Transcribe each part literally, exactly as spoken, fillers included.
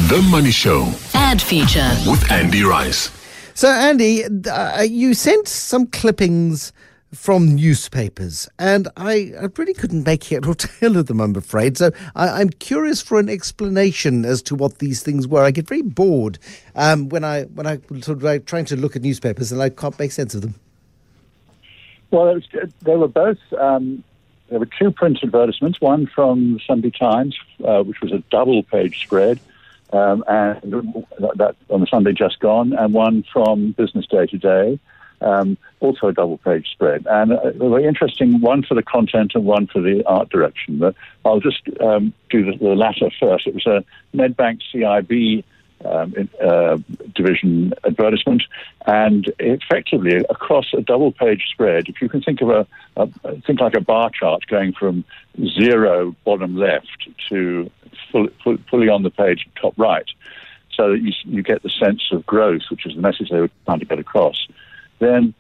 The Money Show. Ad feature with Andy Rice. So, Andy, uh, you sent some clippings from newspapers, and I, I really couldn't make head or tail of them, I'm afraid. So I, I'm curious for an explanation as to what these things were. I get very bored um, when I when I sort of like trying to look at newspapers and I can't make sense of them. Well, it was, they were both. Um, there were two print advertisements. One from the Sunday Times, uh, which was a double-page spread, um, and that on the Sunday just gone, and one from Business Day Today. Um, also a double-page spread, and uh, very interesting, one for the content and one for the art direction. But I'll just um, do the, the latter first. It was a Nedbank C I B um, in, uh, division advertisement, and effectively across a double-page spread, if you can think of a, a think like a bar chart going from zero bottom left to full, full, fully on the page top right, so that you, you get the sense of growth, which is the message they were trying to get across. Then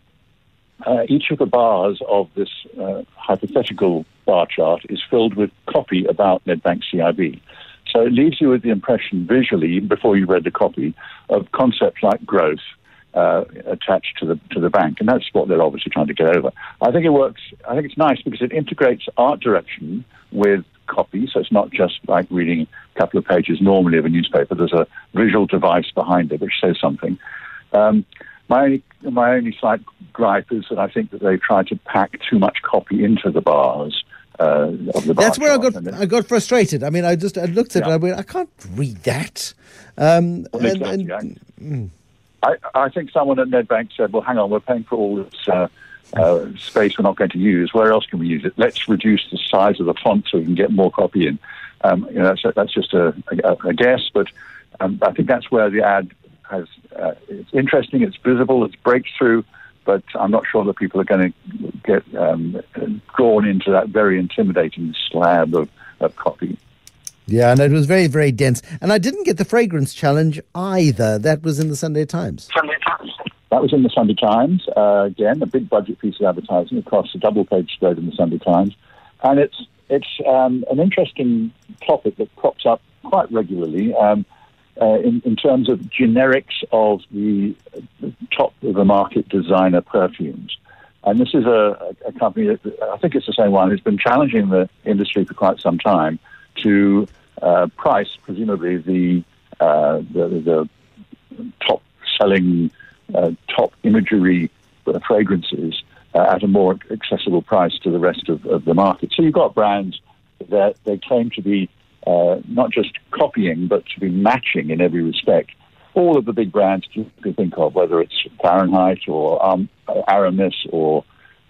uh, each of the bars of this uh, hypothetical bar chart is filled with copy about Nedbank C I B. So it leaves you with the impression visually, even before you read the copy, of concepts like growth uh, attached to the to the bank. And that's what they're obviously trying to get over. I think it works. I think it's nice because it integrates art direction with copy. So it's not just like reading a couple of pages normally of a newspaper. There's a visual device behind it which says something. Um, My only, my only slight gripe is that I think that they tried to pack too much copy into the bars uh, of the bar. That's where I chart. got I got frustrated. I mean, I just I looked at Yeah. it. I went, I can't read that. Um, Well, and, exactly, and, yeah. mm. I, I think someone at Nedbank said, well, hang on, we're paying for all this uh, uh, space we're not going to use. Where else can we use it? Let's reduce the size of the font so we can get more copy in. Um, you know, that's, that's just a, a, a guess, but um, I think that's where the ad has, uh, it's interesting, it's visible, it's breakthrough, but I'm not sure that people are going to get um, drawn into that very intimidating slab of, of copy. Yeah, and it was very, very dense. And I didn't get the fragrance challenge either. That was in the Sunday Times. Sunday Times. That was in the Sunday Times. Uh, again, a big budget piece of advertising across a double-page spread in the Sunday Times. And it's it's um, an interesting topic that crops up quite regularly. Um, Uh, in, in terms of generics of the top of the market designer perfumes. And this is a, a company that, I think it's the same one, who's been challenging the industry for quite some time to uh, price, presumably, the, uh, the, the top selling, uh, top imagery fragrances uh, at a more accessible price to the rest of, of the market. So you've got brands that they claim to be Uh, not just copying, but to be matching in every respect. All of the big brands you can think of, whether it's Fahrenheit or um, Aramis or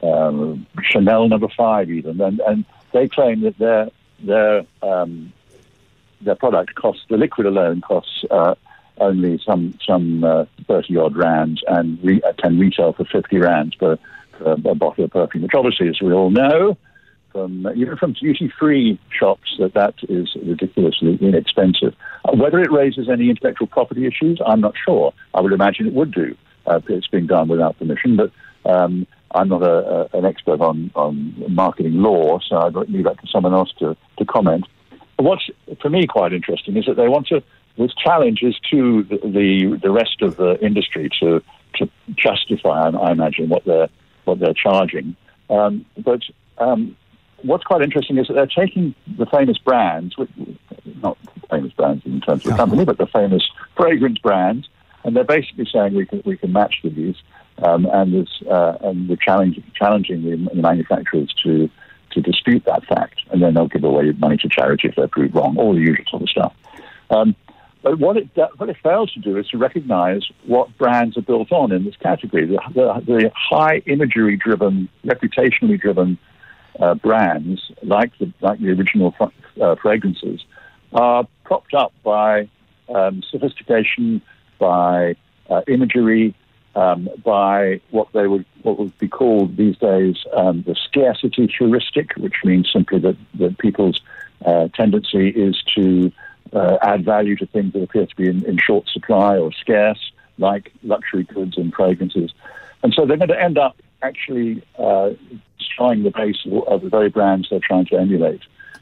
um, Chanel Number Five, even, and, and they claim that their their um, their product costs, the liquid alone costs uh, only some some uh, thirty odd rands, and re- can retail for fifty rands per, per a bottle of perfume. Which obviously, as we all know, From, even from duty-free shops, that that is ridiculously inexpensive. Uh, whether it raises any intellectual property issues, I'm not sure. I would imagine it would do. Uh, it's being done without permission, but um, I'm not a, a, an expert on, on marketing law, so I'd leave that to someone else to, to comment. But what's, for me, quite interesting is that they want to, this challenge is to the, the, the rest of the industry to, to justify, I, I imagine, what they're, what they're charging. Um, but... Um, What's quite interesting is that they're taking the famous brands, not famous brands in terms of the company, but the famous fragrance brands, and they're basically saying we can we can match with these, um, and there's, uh, and we're challenging challenging the, the manufacturers to to dispute that fact, and then they'll give away money to charity if they're proved wrong, all the usual sort of stuff. Um, but what it what it fails to do is to recognise what brands are built on in this category. The, the, the high imagery-driven, reputationally-driven Uh, brands like the like the original uh, fragrances are propped up by um, sophistication, by uh, imagery, um, by what they would what would be called these days um, the scarcity heuristic, which means simply that, that people's uh, tendency is to uh, add value to things that appear to be in, in short supply or scarce, like luxury goods and fragrances, and so they're going to end up actually uh, destroying the base of, of the very brands they're trying to emulate.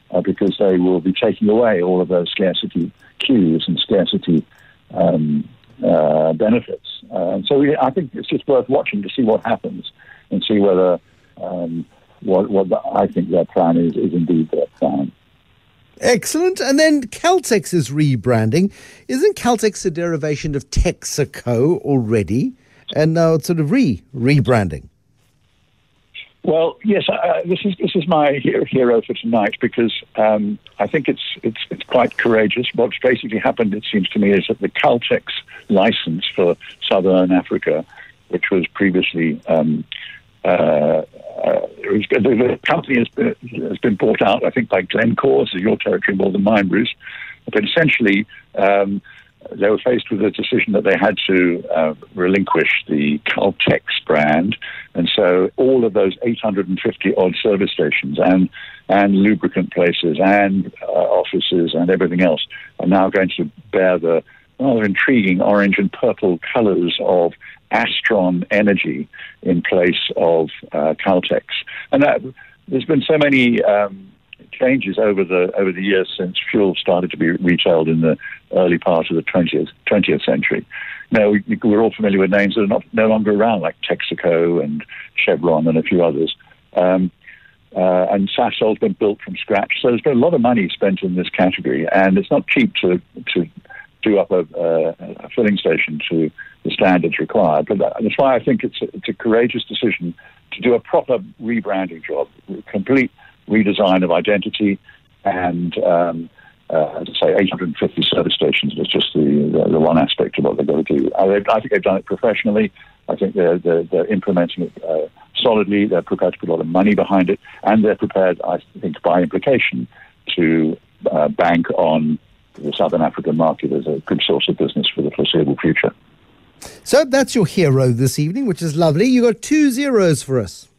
uh, because they will be taking away all of those scarcity cues and scarcity um, uh, benefits. Uh, and so we, I think it's just worth watching to see what happens and see whether um, what, what the, I think their plan is, is indeed their plan. Excellent. And then Caltex is rebranding. Isn't Caltex a derivation of Texaco already? And now it's sort of re rebranding. Well, yes, uh, this is this is my hero for tonight because um, I think it's it's it's quite courageous. What's basically happened, it seems to me, is that the Caltex license for Southern Africa, which was previously um, uh, uh, it was, the, the company has been, has been bought out, I think, by Glencore. This is your territory more than mine, Bruce. But essentially, um, they were faced with a decision that they had to uh, relinquish the Caltex brand, and so all of those eight hundred fifty odd service stations and and lubricant places and uh, offices and everything else are now going to bear the rather intriguing orange and purple colours of Astron Energy in place of uh, Caltex. And that, there's been so many Um, changes over the over the years since fuel started to be retailed in the early part of the twentieth twentieth century. Now we, we're all familiar with names that are not no longer around, like Texaco and Chevron and a few others. Um, uh, and Sasol's been built from scratch, so there's been a lot of money spent in this category, and it's not cheap to to do up a, a, a filling station to the standards required. But that's why I think it's a, it's a courageous decision to do a proper rebranding job, complete redesign of identity, and um, uh, as I say, eight hundred fifty service stations is just the, the, the one aspect of what they've got to do. I, I think they've done it professionally. I think they're, they're, they're implementing it uh, solidly. They're prepared to put a lot of money behind it, and they're prepared, I think, by implication, to uh, bank on the Southern African market as a good source of business for the foreseeable future. So that's your hero this evening, which is lovely. You got two zeros for us.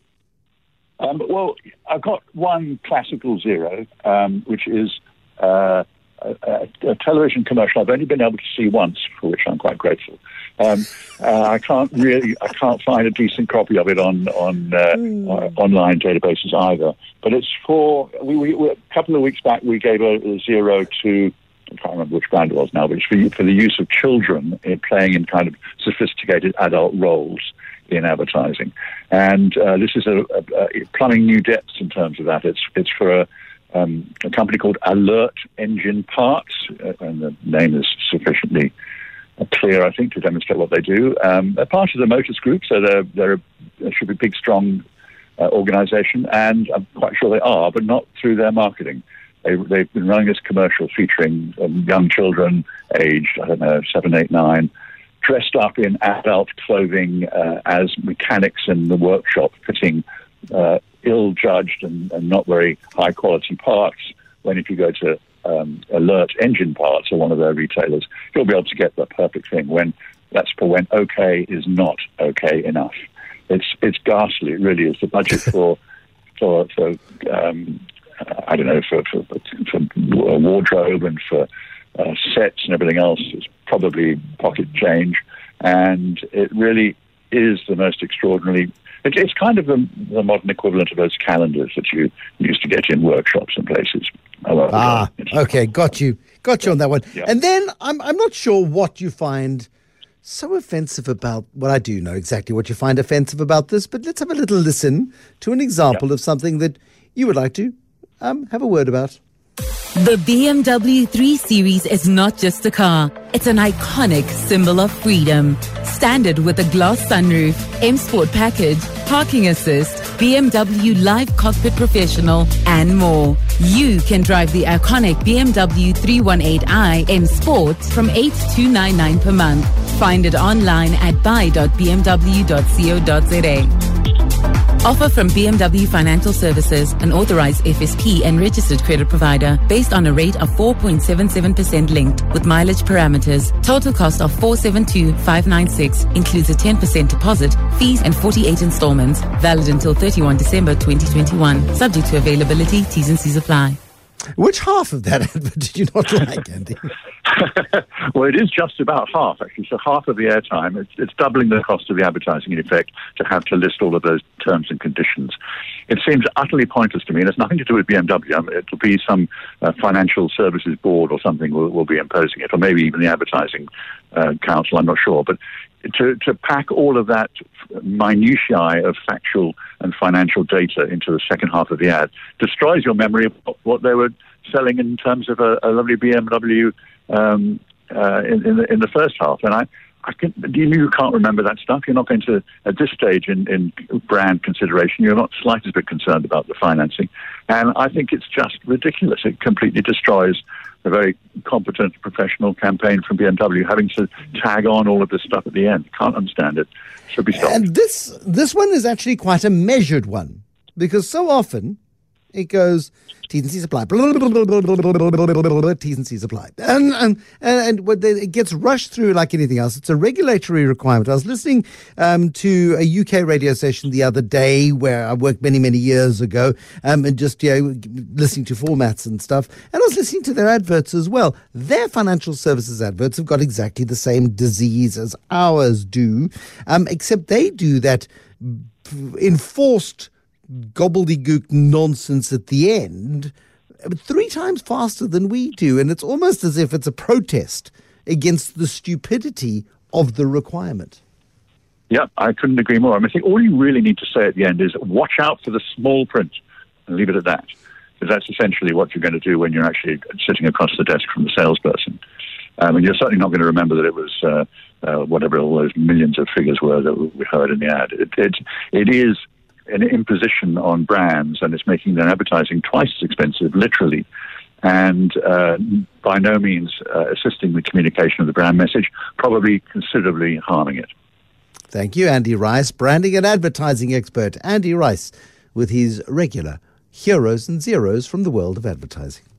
Um, well, I've got one classical zero, um, which is uh, a, a television commercial I've only been able to see once, for which I'm quite grateful. Um, uh, I can't really, I can't find a decent copy of it on on uh, mm. uh, online databases either. But it's for we, we, we, a couple of weeks back we gave a, a zero to, I can't remember which brand it was now, but it's for, for the use of children in playing in kind of sophisticated adult roles in advertising. And uh, this is a, a, a plumbing new depths in terms of that. It's it's for a, um, a company called Alert Engine Parts, uh, and the name is sufficiently uh, clear, I think, to demonstrate what they do. Um, they're part of the Motors Group, so they're, they're, they should be a big, strong uh, organisation, and I'm quite sure they are, but not through their marketing. They, they've been running this commercial featuring um, young children aged, I don't know, seven, eight, nine, dressed up in adult clothing uh, as mechanics in the workshop, fitting uh, ill-judged and, and not very high-quality parts, when if you go to um, Alert Engine Parts or one of their retailers, you'll be able to get the perfect thing. When that's for when okay is not okay enough. It's it's ghastly, it really is. The budget for, for, for um, I don't know, for, for, for wardrobe and for Uh, sets and everything else is probably pocket change, and it really is the most extraordinary. It, it's kind of the, the modern equivalent of those calendars that you used to get in workshops and places. Ah, okay, got you, got you on that one. Yeah. And then I'm I'm not sure what you find so offensive about. Well, I do know exactly what you find offensive about this, but let's have a little listen to an example yeah. of something that you would like to um, have a word about. The B M W three Series is not just a car. It's an iconic symbol of freedom. Standard with a glass sunroof, M Sport package, parking assist, B M W Live Cockpit Professional, and more. You can drive the iconic B M W three eighteen i M Sport from eight thousand two hundred ninety-nine per month. Find it online at buy dot b m w dot co dot z a. Offer from B M W Financial Services, an authorized F S P and registered credit provider, based on a rate of four point seven seven percent linked with mileage parameters. Total cost of four hundred seventy-two thousand five hundred ninety-six includes a ten percent deposit, fees and forty-eight installments. Valid until thirty-first December twenty twenty-one. Subject to availability, T's and C's apply. Which half of that advert did you not like, Andy? Well, it is just about half, actually. So half of the airtime, it's, it's doubling the cost of the advertising, in effect, to have to list all of those terms and conditions. It seems utterly pointless to me, and it's nothing to do with B M W. I mean, it'll be some uh, financial services board or something will, will be imposing it, or maybe even the advertising uh, council, I'm not sure. But to, to pack all of that minutiae of factual and financial data into the second half of the ad destroys your memory of what they were selling in terms of a, a lovely B M W um, uh, in, in, the, in the first half. And I, I can, you, you can't remember that stuff. You're not going to, at this stage in, in brand consideration, you're not the slightest bit concerned about the financing. And I think it's just ridiculous. It completely destroys a very competent professional campaign from B M W, having to tag on all of this stuff at the end. Can't understand it. Should be stopped. And this, this one is actually quite a measured one, because so often it goes T's and C's apply, T's and C's apply, and and and what they, it gets rushed through like anything else. It's a regulatory requirement. I was listening um, to a U K radio station the other day where I worked many many years ago, um, and just you know listening to formats and stuff, and I was listening to their adverts as well. Their financial services adverts have got exactly the same disease as ours do, um, except they do that enforced gobbledygook nonsense at the end three times faster than we do, and it's almost as if it's a protest against the stupidity of the requirement. Yeah, I couldn't agree more. I, mean, I think all you really need to say at the end is watch out for the small print and leave it at that, because that's essentially what you're going to do when you're actually sitting across the desk from the salesperson. Um, and you're certainly not going to remember that it was uh, uh, whatever all those millions of figures were that we heard in the ad. It, it, it is an imposition on brands, and it's making their advertising twice as expensive, literally, and uh, by no means uh, assisting the communication of the brand message, probably considerably harming it. Thank you, Andy Rice, branding and advertising expert. Andy Rice with his regular Heroes and Zeros from the world of advertising.